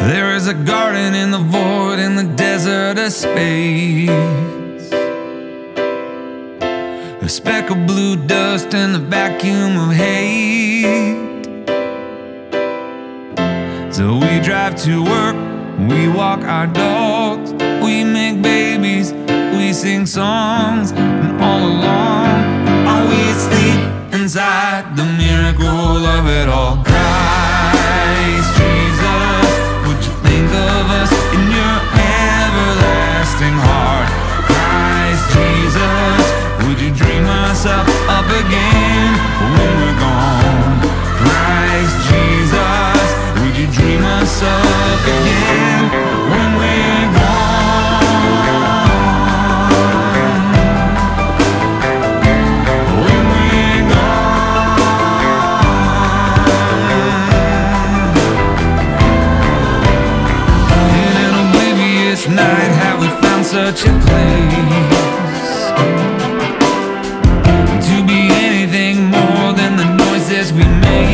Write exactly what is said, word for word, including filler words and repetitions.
There is a garden in the void, in the desert of space, a speck of blue dust in the vacuum of hate. So we drive to work, we walk our dogs, we make babies, we sing songs, and all along are we asleep inside the miracle of it all. Christ Jesus, would you think of us in your everlasting heart? Christ Jesus, would you dream us up, up again when we're gone? Christ Jesus, would you dream us up again when we're gone? When we're gone. In an oblivious night have we found such a place to be anything more than the noises we make.